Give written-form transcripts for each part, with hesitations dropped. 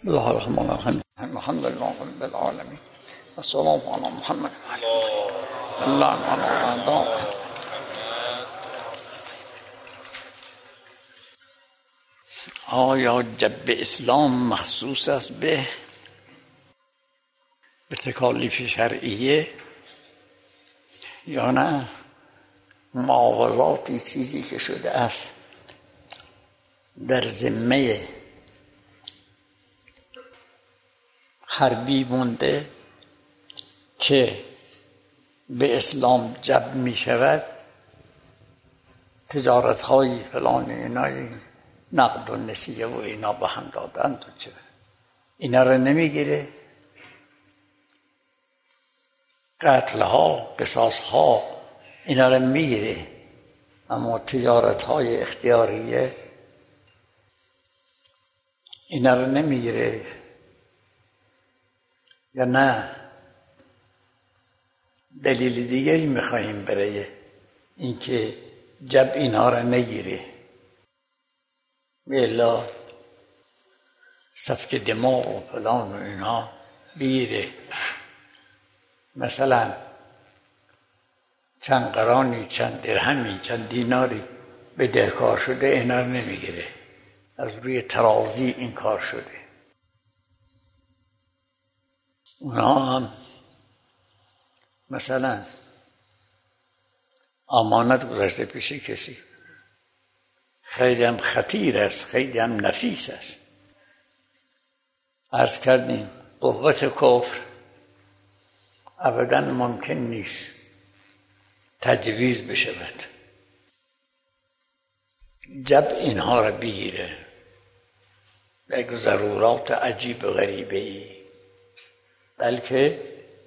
بسم الله الرحمن الرحیم. الحمد لله رب العالمین و السلام علی محمد الله. آیا جب اسلام مخصوص است به تکالیف شرعیه یا نه معاوضاتی چیزی که شده است در ذمه حربی مونده که به اسلام جب می شود، تجارت های فلان اینایی نقد و نسیه و اینا به هم دادن تو چه اینا رو نمیگیره، قتل ها قصاص ها اینا رو میگیره، اما تجارت های اختیاریه اینا رو نمیگیره یا نه دلیل دیگری میخواهیم برای اینکه جب اینها رو نگیره، الا سفک دماغ و فلان و اینها بگیره. مثلا چند قرانی، چند درهمی، چند دیناری به دهکار شده، اینا رو نمیگیره، از روی ترازی این کار شده. اونا هم مثلا امانت گذاشته پیش کسی، خیلی هم خطیر است، خیلی هم نفیس است. عرض کردیم قوت کفر ابدا ممکن نیست تجویز بشود، جب اینها را بگیره یک ضرورات عجیب و غریبه ای، بلکه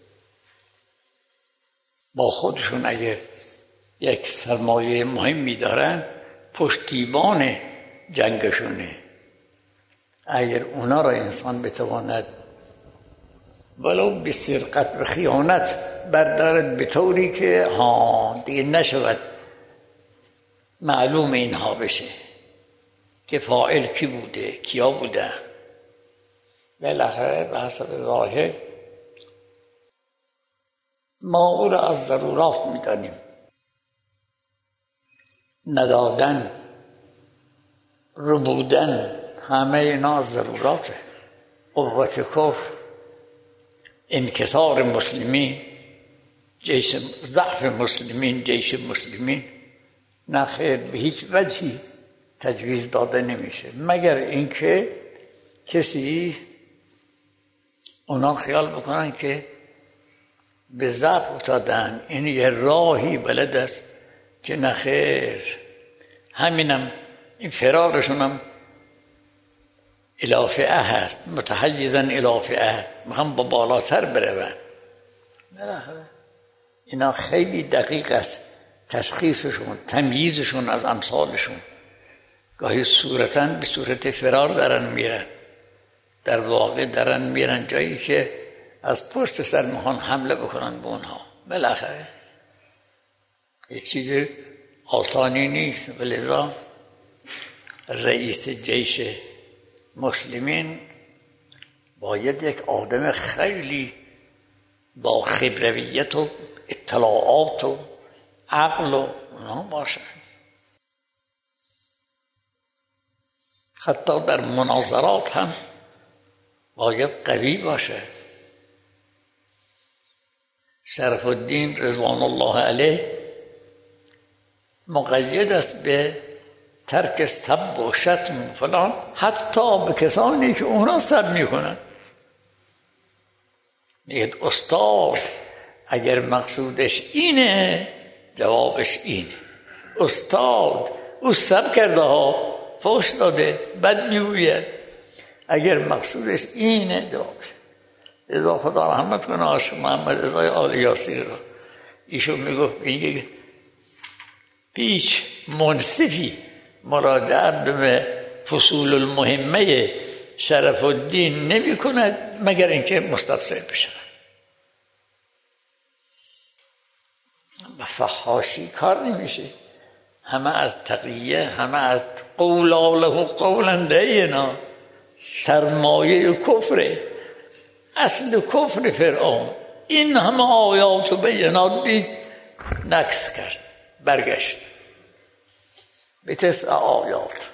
با خودشون اگر یک سرمایه مهمی دارن پشتیبان جنگشونه. اگر اونا را انسان بتواند ولو به سرقت و خیانت بردارد به طوری که دیگه نشود معلوم اینها بشه که فاعل کی بوده، کیا بوده، بالاخره به حسب ظاهر ما او را از ضرورات میدانیم. ندادن، ربودن، همه اینا از ضروراته. قوت کفر، انکسار مسلمین، ضعف مسلمین، جیش مسلمین، نه خیر، به هیچ وجهی تجویز داده نمیشه، مگر اینکه کسی اونا خیال بکنن که به ضعف افتادن، این یه راهی بلد است که نخیر، همینم این فرارشونم الافعه هست، متحیزن الافعه، میخوام با بالاتر برون. اینا خیلی دقیق است تشخیصشون، تمییزشون از امثالشون. گاهی صورتاً به صورت فرار دارن میرن، در واقع دارن میرن جایی که از پشت سر میخوان حمله بکنن به اونها. بالاخره یه چیز آسانی نیست، ولذا رئیس جیش مسلمین باید یک آدم خیلی با خبرویت و اطلاعات و عقل و اونها باشه، حتی در مناظرات هم باید قوی باشه. شرف الدین رضوان الله علیه مقید است به ترک سب و شتم فلان، حتی به کسانی که اونا سب میکنن. میگه استاد اگر مقصودش اینه جوابش اینه. استاد او سب کرده ها، فحش داده، بد میگوید، اگر مقصودش اینه جوابش. ازا خدا رحمت کنه آشق محمد رضای آل یاسیر را، ایشون میگفت میگه هیچ منصفی مراجعه به فصول المهمه شرف الدین نمی کند مگر اینکه مستفسر بشه. و فحاشی کار نمیشه، همه از تقیه، همه از قولا له قولا دینا، سرمایه کفر، اصل کفر فرعون. این همه آیات و بینات دید، نکس کرد، برگشت به 9 آیات.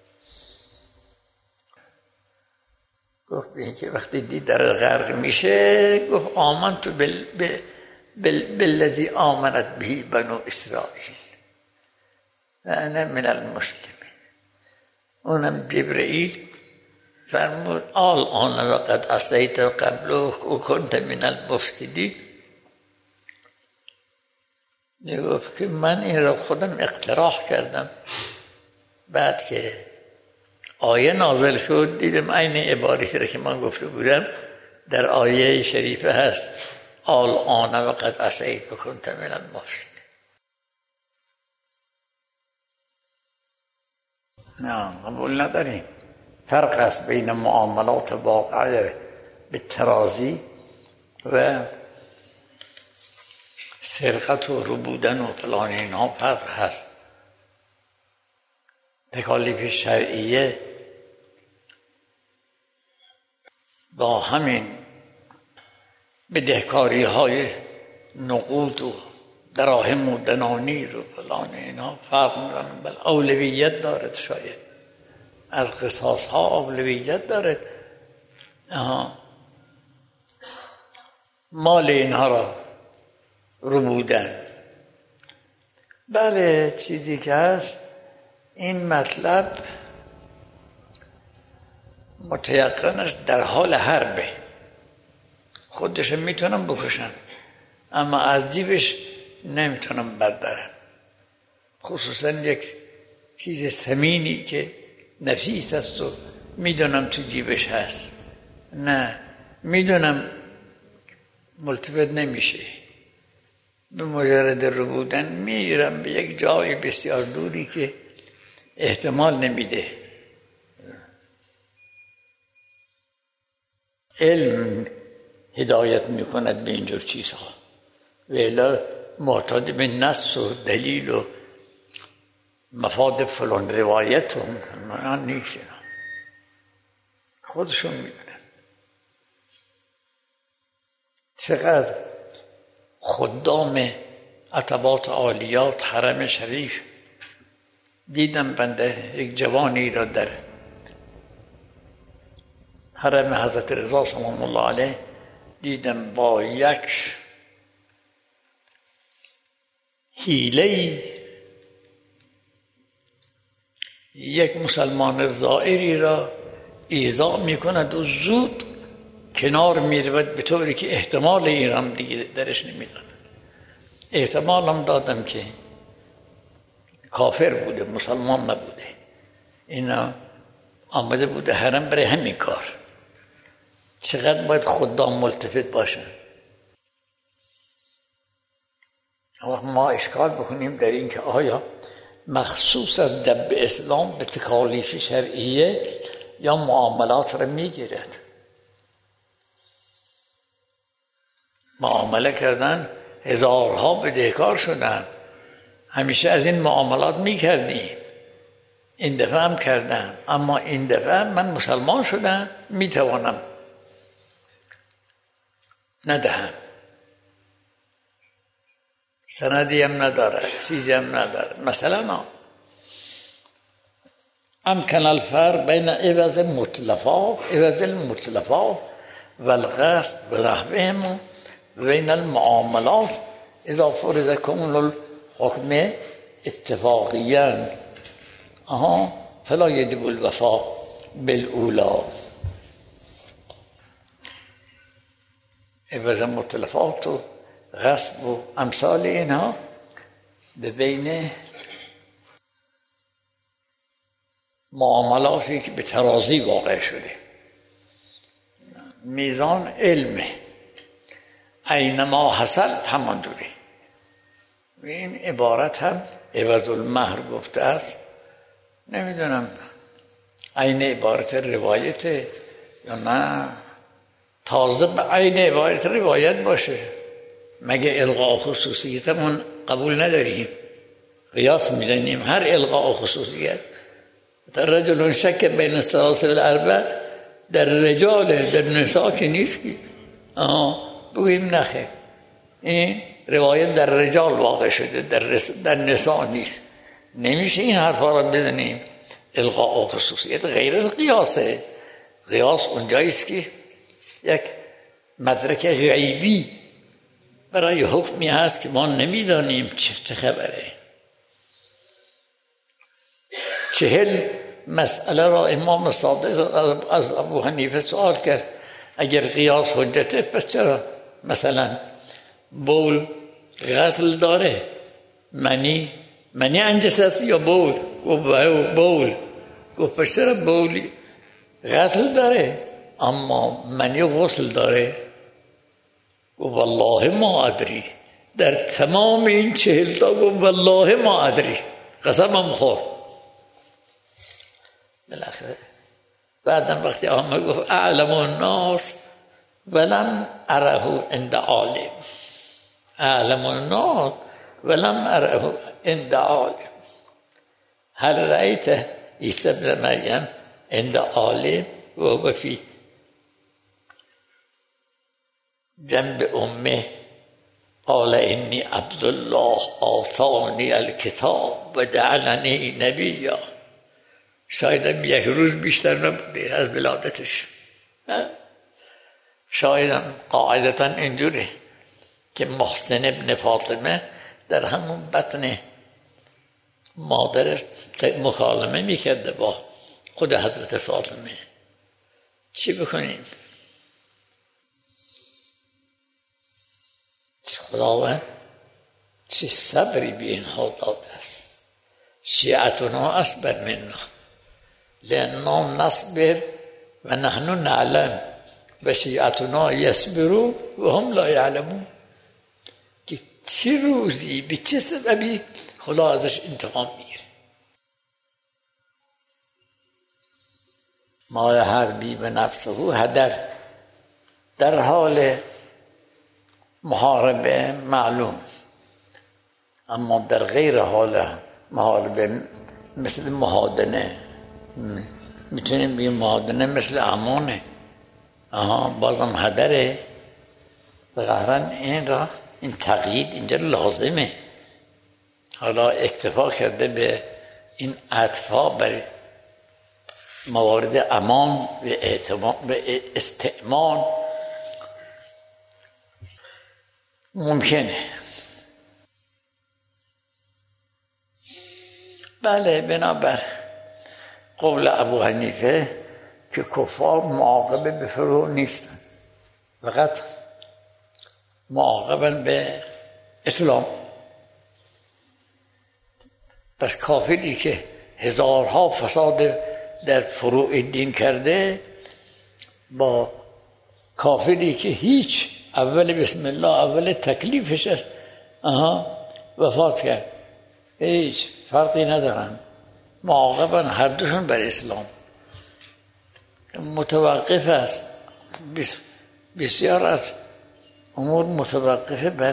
گفت به اینکه وقتی دید در غرق میشه، گفت آمنت بالذی آمنت به بنو اسرائیل و انا من المسلمین. اونم جبرئیل فرمود الان وقد عصیت قبل و کنت من المفسدین. گفت که من این را خودم اقتراح کردم، بعد که آیه نازل شد دیدم عین عبارتی را که من گفته بودم در آیه شریفه هست، الان وقد عصیت و کنت من المفسدین. نه قبول نداریم. فرق است بین معاملات واقعه به ترازی و سرقت و ربودن و فلان، اینها فرق هست. تکالیف شرعیه با همین بدهکاری های نقود و دراهم و دنانیر و فلان اینها فرق می‌کنه. بل اولویت دارد، شاید از قصاص ها اولویت دارد. مال اینها را ربودن. بله چیزی که هست این مطلب متیقنش در حال حربه، خودش میتونم بکشم اما از جیبش نمیتونم بردارم، خصوصا یک چیز ثمینی که نفیس است و میدونم تو جیبش هست، نه میدونم ملتفت نمیشه. به مجرد ربودن میرم به یک جای بسیار دوری که احتمال نمیده. علم هدایت میکند به اینجور چیزها، ولی معتاد به نص و دلیل و مفاد فلان روایت من نیست، خودشون میدونن. چقدر خدام عتبات عالیات حرم شریف دیدم بنده یک جوانی را در حرم حضرت رضا سلام الله علیه دیدم با یک حیله یک مسلمان زائری را ایذا میکند و زود کنار میرود، به طوری که احتمال این هم دیگه درش نمیداد. احتمال هم دادم که کافر بوده، مسلمان نبوده، اینا آمده بوده حرم برای همین کار. چقدر باید خدام ملتفت باشن. ما اشکال بکنیم در این که آیا مخصوص از دب اسلام به تکالیف شرعیه یا معاملات را میگیرد؟ معامله کردن هزارها بدهکار شدن، همیشه از این معاملات میکردیم، این دفعه هم کردم، اما این دفعه من مسلمان شدم میتوانم ندهم، سندی هم نداره، چیزی هم نداره. مثلا امکن الفرق بین عوض المتلفات و الغصب برحمهم بین المعاملات اذا فرض کون الحکم اتفاقیا فلا یجب الوفا بالاولی. عوض متلفات و غصب و امثال اینها به بین معاملاتی که به ترازی واقع شده. میزان علمه، اینما حصل همان دوری. و این عبارت هم عوض المهر گفته است، نمیدونم عین عبارت روایت یا نه تازه به عین عبارت روایت باشه. مگه الغاء خصوصیتمون قبول نداریم؟ قیاس میدنیم هر الغاء خصوصیت. در رجل شک بین السلاسل الاربع در رجال، در نساء که نیست که بگوییم نخیر. این روایت در رجال واقع شده، در نساء نیست. نمیشه این حرفا را بزنیم. الغاء خصوصیت غیر از قیاسه. قیاس اونجاییست که یک مدرک غیبی برای حکمی هست که ما نمیدانیم چه خبره. 40 مسئله را امام صادق از ابو حنیفه سوال کرد. اگر قیاس حجته پس چرا مثلا بول غسل داره؟ منی انجس است یا بول؟ گفت بول. گفت پس چرا بولی غسل داره اما منی غسل داره؟ گفت والله ما ادری. در تمام این 40 تا گفت والله ما ادری، قسمم خور. بالاخره بعدم وقتی آمد گفت اعلم الناس ولم اره عند عالم. اعلم الناس ولم اره عند عالم. هل رأيت عيسى ابن مريم عند عالم وهو في جنب امه قال اني عبد الله اعطاني الكتاب و جعلني نبیا. شایدم 1 روز بیشتر نبوده از ولادتش. شایدم قاعدتا اینجوره که محسن ابن فاطمه در همون بطن مادرش مکالمه میکرده با خود حضرت فاطمه. چی بکنیم؟ خداوند چه صبری به اینها داده است. شیعتنا اصبر منا لأننا نصبر و نحن نعلم و شیعتنا یصبروا و هم لا یعلمون. که چه روزی به چه سببی خدا ازش انتقام میگیره. ما حربی و نفسه هدر، در حال محاربه معلوم، اما در غیر حال محاربه مثل مهادنه، میتونیم بگیم مهادنه مثل امانه، بازم هدره. قهرن این تقیید اینجا لازمه. حالا اکتفا کرده به این عطفا بر موارد امان و استئمان ممکنه. بله، بنابر قول ابو حنیفه که کفار معاقبه به فروع نیستن، فقط معاقبه به اسلام. پس کافری که هزارها فساد در فروع دین کرده با کافری که هیچ اول بسم الله اول تکلیفش است وفات کرد، هیچ فرقی ندارن، معاقبن هر دوشون بر اسلام. متوقف است، بسیار از امور متوقفه بر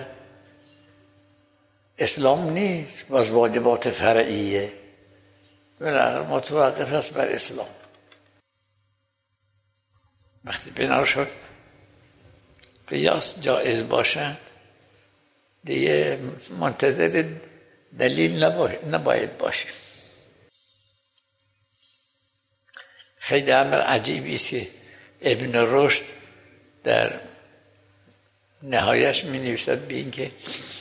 اسلام نیست، باز واجبات فرعیه، ولی متوقف است بر اسلام. وقتی بنا شد قیاس جایز باشه دیگه منتظر دلیل نباید باشه. خیلی امر عجیبی است که ابن رشد در نهایش می نویسد به این که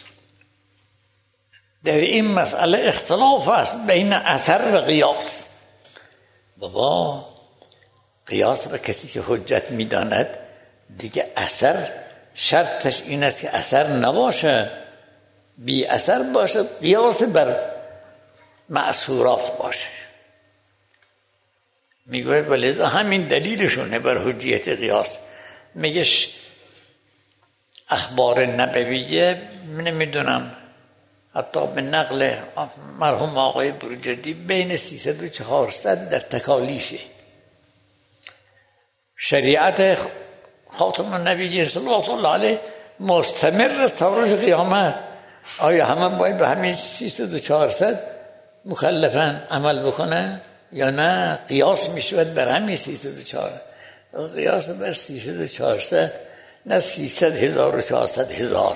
در این مسئله اختلاف است بین اثر و قیاس. بابا قیاس را کسی که حجت می داند دیگه اثر شرطش این است که اثر نباشه، بی اثر باشه، قیاس بر معصورات باشه. میگوید ولی همین دلیلشونه بر حجیت قیاس. میگه اخبار نبویه نمیدونم حتی به نقل مرحوم آقای بروجردی بین 300 و 400 در تکالیفه. شریعت خاتم النبی صلی الله علیه مستمر تا روز قیامت. آیا همه باید به همین 300 و 400 مکلفن عمل بکنن یا نه؟ قیاس میشود بر همین 304. قیاس بر 300 و 400 نه 300,000 و 400,000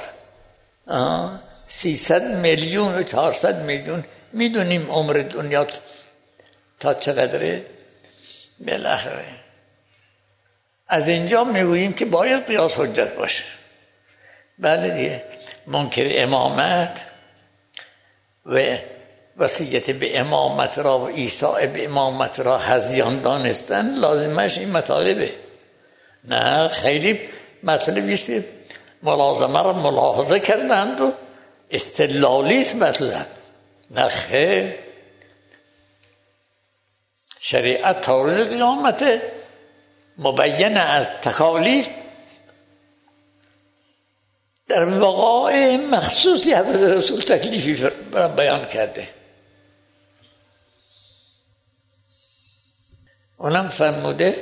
300 میلیون و 400 میلیون. میدونیم عمر دنیا تا چقدره. بالاخره از اینجا میگوییم که باید قیاس حجت باشه. بله دیگه، منکر امامت و وصیت به امامت را و ایثار به امامت را هذیان دانستن لازمش این مطالبه. نه خیلی مطلبی است که ملازمه را ملاحظه کردند و استدلالی است مطلب. نه خیر، شریعت تا روز قیامت مبین از تکالیف در وقایع مخصوصی حضرت رسول تکلیفی بیان کرده. اونم فرموده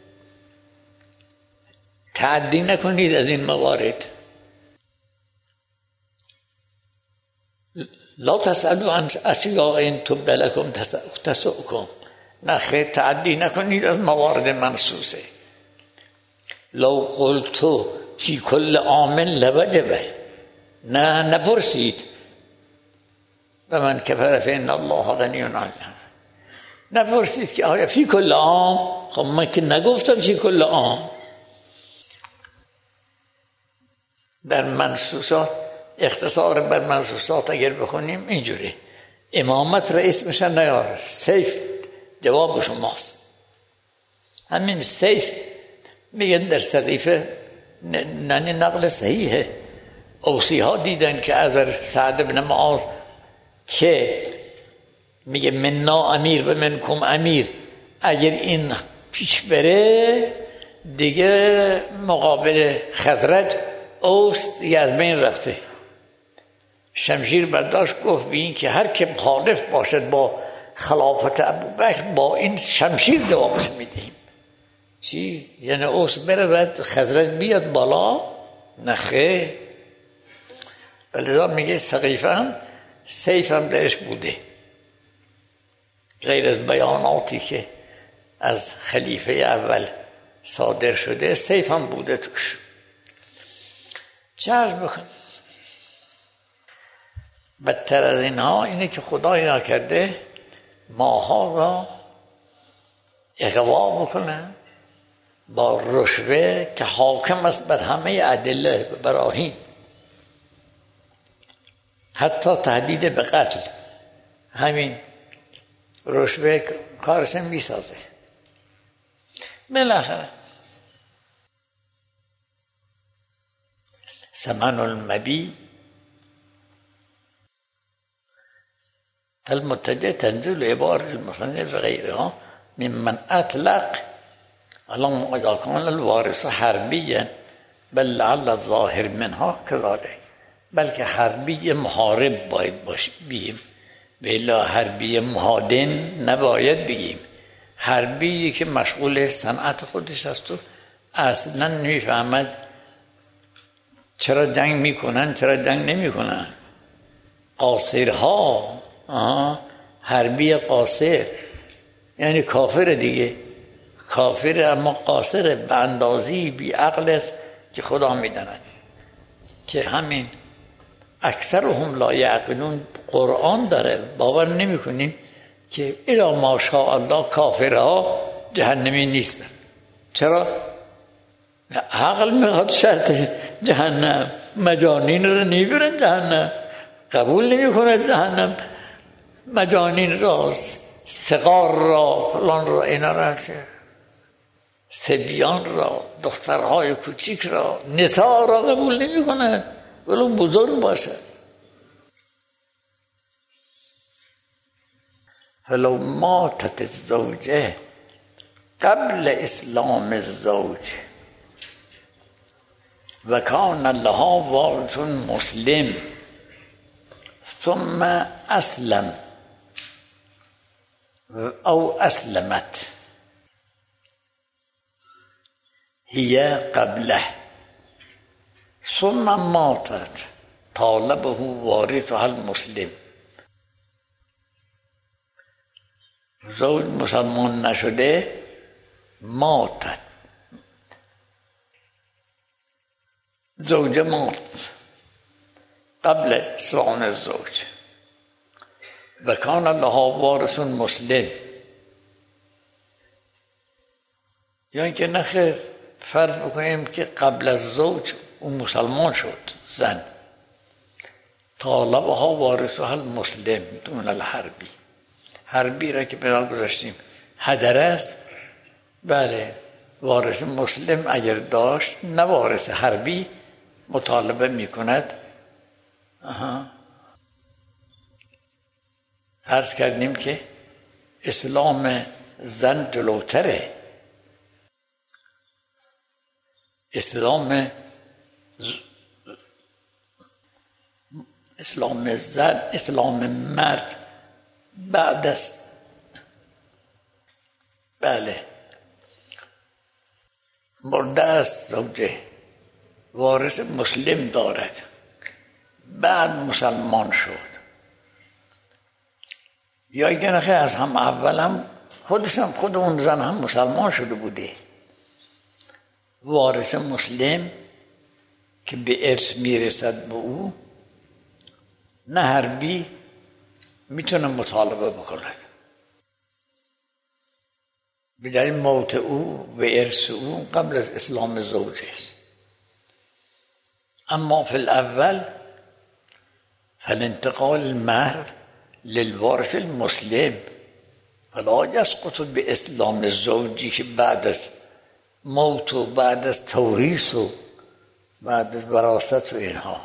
تعدی نکنید از این موارد. لا تسألوا عن اشیاء تبد لكم تسؤكم. نه خیر، تعدی نکنید از موارد منصوصه. لو قلت فی کل عام لوجب. نه نپرسید و من کفر فإن الله غنی عنه. نپرسید که آیا فی کل عام. خب من که نگفتم فی کل عام. در منصوصات اختصار بر منصوصات اگر بخونیم اینجوری امامت را اسمش نیار. سیف جواب شماست. همین سیف میگن در صحیفه نقل صحیحه. اوسی ها دیدن که از سعد بن معاذ که میگه مننا امیر و منکم امیر، اگر این پیش بره دیگه مقابل خزرج اوس دیگه از بین رفته. شمشیر برداشت گفت به این که هر که مخالف باشد با خلافت ابوبکر با این شمشیر جوابش میدهیم. چی؟ یعنی اوس بره بعد خزرج بیاد بالا؟ نخیر. ولی میگه سقیفه هم سیف هم درش بوده، غیر از بیاناتی که از خلیفه اول صادر شده سیف هم بوده توش. چه عرض بکن؟ بدتر از اینها اینه که خدای نکرده ماها را اغوا بکنه با رشوه که حاکم است بر همه ادله و براهین، حتی تهدید به قتل. همین رشوه کارش میسازه. بالاخره ثمن المبی المتجه تنزل عبار المصنف غیرها ممن اطلق الان اذا كان الوارث حربيا بل لعل الظاهر منها كذلك. بلکه حربی محارب باید بگیم، بلا حربی مهادن نباید بگیم. حربی که مشغول صنعت خودش است و اصلا نمیفهمد چرا جنگ میکنن چرا جنگ نمیکنن. قاصرها حربی قاصر یعنی کافر دیگه، کافر اما قاصر به اندازی بی عقل است که خدا میداند که همین اکثرهم لا یعقلون. قرآن داره باور نمی کنیم که الا ماشاء الله کافرها جهنمی نیستن. چرا؟ عقل میخواد شرط جهنم. مجانین رو نمیبرن جهنم، قبول نمی کنه جهنم مجانین را، صغار را، فلان را، اینا را، سبیان را، دخترهای کوچیک را، نساء را قبول نمی کنه ولو بزرگ باشه. فلو ماتت الزوجه قبل اسلام الزوج و کان لها وارث مسلم ثم اسلم او اسلمت هي قبله ثم ماتت طالبه وارثها المسلم. زوج مسلمان نشده ماتت زوجه مات قبل اسلام الزوج و کان لها وارث مسلم، یا اینکه نخیر فرض بکنیم که قبل از زوج اون مسلمان شد زن، طالبها وارثها المسلم دون الحربی، حربی را که بنا گذاشتیم هدر است، بله وارث مسلم اگر داشت نه وارث حربی مطالبه میکند. عرض کردیم که اسلام زن جلوتره، اسلام زن، اسلام مرد بعد است. بله مرده است زوجه، وارث مسلم دارد، بعد مسلمان شد، یا اگر نخیر از هم اول هم خود اون زن هم مسلمان شده بوده، وارث مسلم که به ارث میرسد به او نه حربی میتونه مطالبه بکند، به دلیل موت او و ارث او قبل از اسلام زوج است. اما فی الاول فالانتقال المهر للوارث المسلم فلا یسقط به اسلام الزوجی که بعد از موت و بعد از توریث و بعد از وراثت و اینها،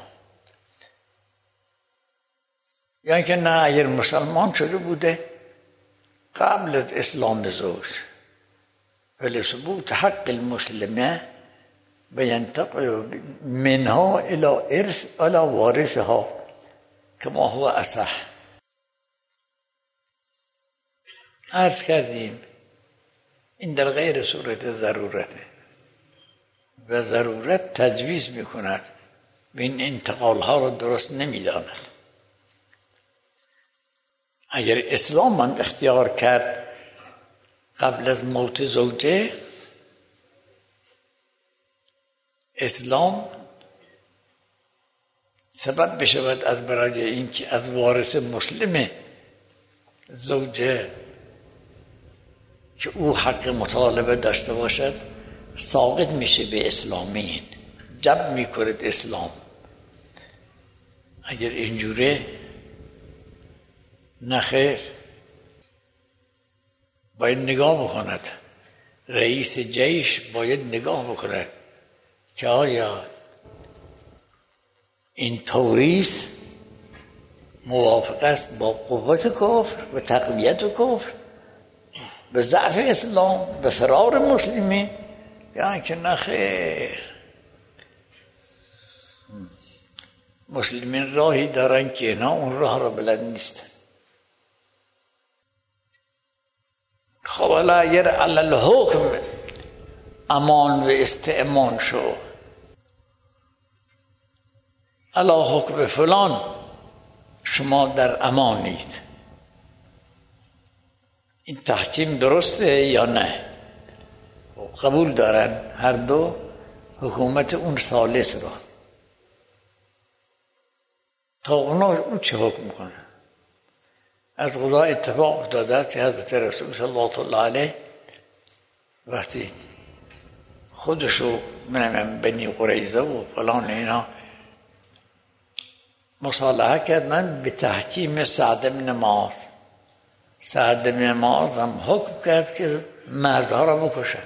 یعنی که نه اگر مسلمان شده بوده قبل از اسلام زوج فلثبوت حق المسلمه بینتقل منها الى ارث الى وارثها کما هو اصح. عرض کردیم این در غیر صورت ضرورته و ضرورت تجویز میکند و این انتقال ها را درست نمیداند. اگر اسلام من اختیار کرد قبل از موت زوجه، اسلام سبب بشود از برای اینکه از وارث مسلم زوجه که او حق مطالبه داشته باشد ساقط میشه به اسلامین، جب میکند اسلام. اگر اینجوره نخیر، باید نگاه بکند، رئیس جیش باید نگاه بکند که آیا این توریث موافق است با قوت کفر و تقویت کفر، به ضعف اسلام، به فرار مسلمین، یعنی که نخیر. مسلمین راهی دارن که اینا اون راه را بلد نیستن. خب اگر علی الحکم امان و استئمان شو، علی حکم فلان شما در امانید، این تحکیم درسته یا نه؟ قبول دارن هر دو حکومت اون ثالث را، تا اونا اون چه حکم کنه. از خدا اتفاق افتاده که حضرت رسول صلی الله علیه وقتی خودشو من بنی قریظه و فلان اینا مصالحه کردن به تحکیم سعد بن معاذ، سعد بن معاذ هم حکم کرد که مردها را بکشن.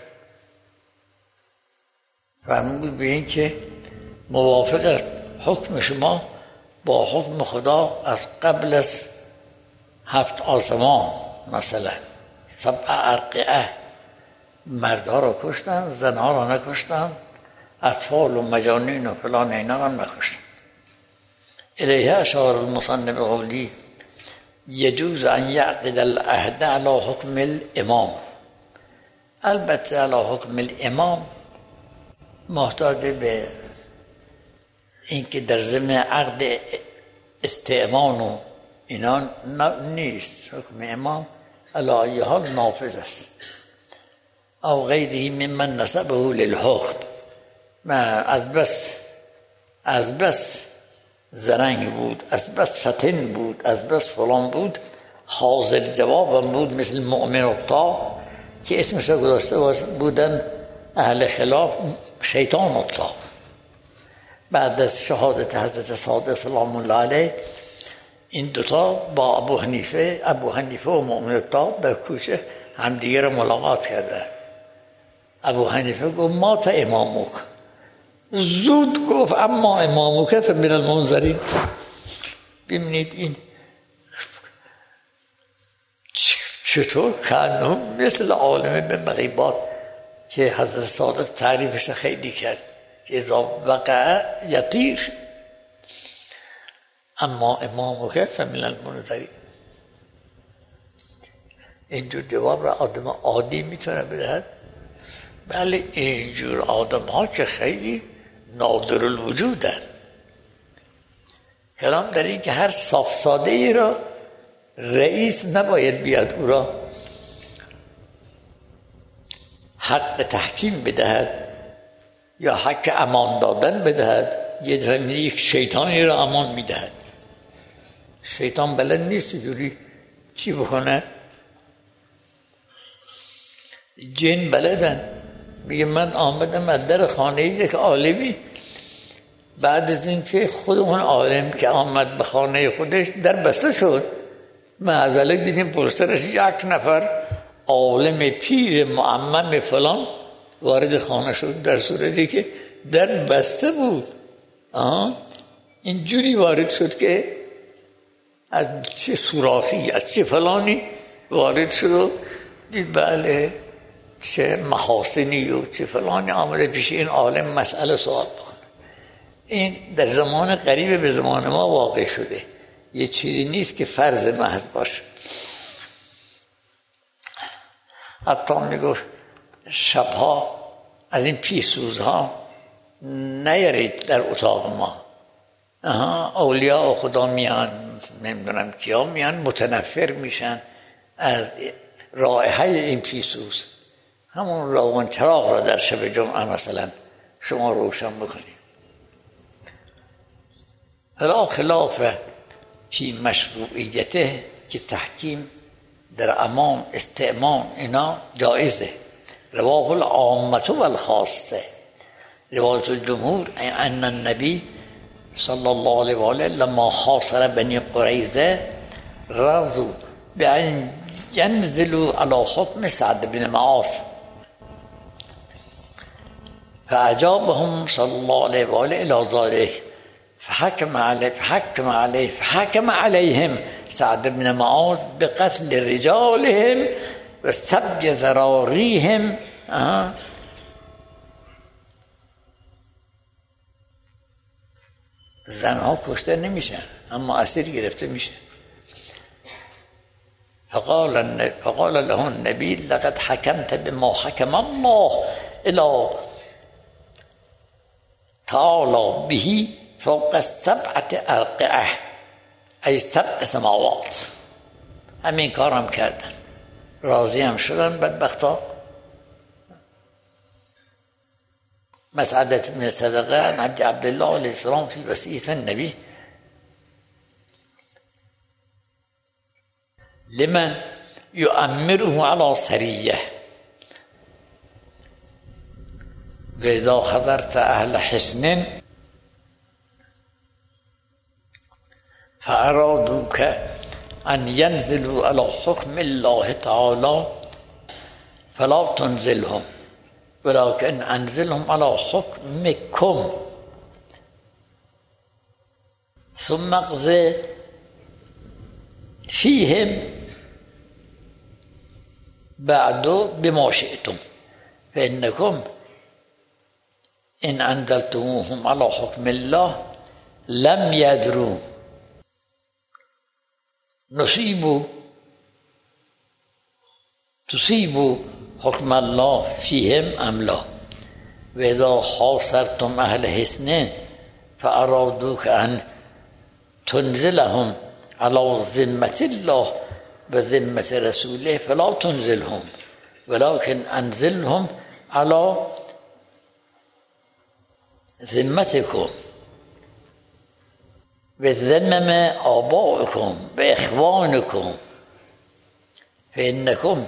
فرمود به این که موافق است حکم شما با حکم خدا از قبل از 7 آسمان، مثلا 7 ارقعه مردها را کشتن، زنها را نکشتن، اطفال و مجانین و فلان اینا را نکشتن. الیه اشار المصنف قولی یجوز ان یعقد العهد علی حکم الامام. البته علی حکم الامام محتاج به اینکه در ضمن عقد استئمان و اینا نیست، حکم امام علی ای حال نافذ است. او غیره ممن نسبه للحکم، از بس از بس زرنگ بود، از بس فتن بود، از بس فلان بود، حاضر جوابم بود، مثل مؤمن الطاق که اسمش رو گذاشته بودن اهل خلاف شیطان الطاق. بعد از شهادت حضرت صادق سلام الله علیه این دوتا با ابو حنیفه و مؤمن الطاق در کوچه همدیگه رو ملاقات کردن. ابو حنیفه گفت مات امامک، زود گفت اما امامک فمن المنظرین. ببینید این چطور کانه مثل عالم به مغیبات که حضرت صادق تعریفش خیلی کرد که اذا وقع یطیر اما امامک فمن المنظرین. اینجور جواب را آدم عادی میتونه بدهد؟ بله اینجور آدم ها که خیلی نادر الوجودن. کلام در این که هر صاف ساده ای را رئیس نباید بیاد او را حق تحکیم بدهد یا حق امان دادن بدهد. یک شیطانی را امان میدهد. شیطان بلد نیست جوری چی بکنه. جن بلدن. میگه من آمدم از در خانه یک عالمی، بعد از این که خود اون عالم که آمد به خانه خودش در بسته شد، معذلک دیدیم پرسترش یک نفر عالم پیر معمم فلان وارد خانه شد، در صورتی که در بسته بود. اینجوری وارد شد که از چه سوراخی از چه فلانی وارد شد و دید بله چه محاسنی و چه فلانی آمده پیش این عالم مسئله سوال بکنه. این در زمان قریب به زمان ما واقع شده، یه چیزی نیست که فرض محض باشه. حتی میگفت شبها از این پیسوزها نیارید در اتاق ما. اولیاء خدا میان، نمیدونم کیا میان، متنفر میشن از رائحه این پیسوز. همون روان چراغ را در شب جمعه مثلا شما روشن بکنید. لا خلاف فی مشروعیته که تحکیم در امان استعمان اینا جایزه. رواه العامة و الخاصه. روایت الجمهور ان النبی صلی الله علیه و آله لما حاصر بنی قریظه رضوا بأن ينزلوا على حكم سعد بن معاذ فأجابهم صلى الله عليه وآله إلى ذلك فحكم عليهم سعد بن معاذ بقتل رجالهم وسبي ذراريهم. زنها کشته نمیشن اما اسیر گرفته میشه. فقال له النبي لقد حكمت بما حكم الله الى تعالى به فوق السبعة أرقعة ای 7 سماوات. همین کارم کردن، راضی هم شدن بدبختا. مسعدة من صدقه عن عبد الله علیه السلام في وصیة النبی لمن يؤمره على سریه و اذا حضرت اهل حسن فأرادوك أن ينزلوا على حكم الله تعالى فلا تنزلهم ولكن أنزلهم على حكمكم ثم اقضي فيهم بعد بما شئتم فإنكم إن أنزلتموهم على حكم الله لم يدروا تصيبوا حكم الله فيهم أم لا وإذا حاصرتم أهل حصن فأرادوك أن تنزلهم على ذمة الله وذمة رسوله فلا تنزلهم ولكن أنزلهم على ذمتكم و ذمم آبائکم و اخوانکم فإنکم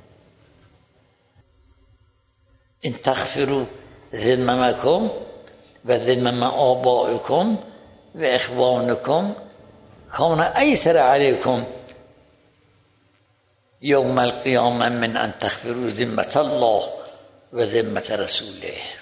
ان تغفروا ذممکم و ذمم آبائکم و اخوانکم کان ایسر علیکم یوم القیامه من ان تغفروا ذمة الله و ذمة رسوله.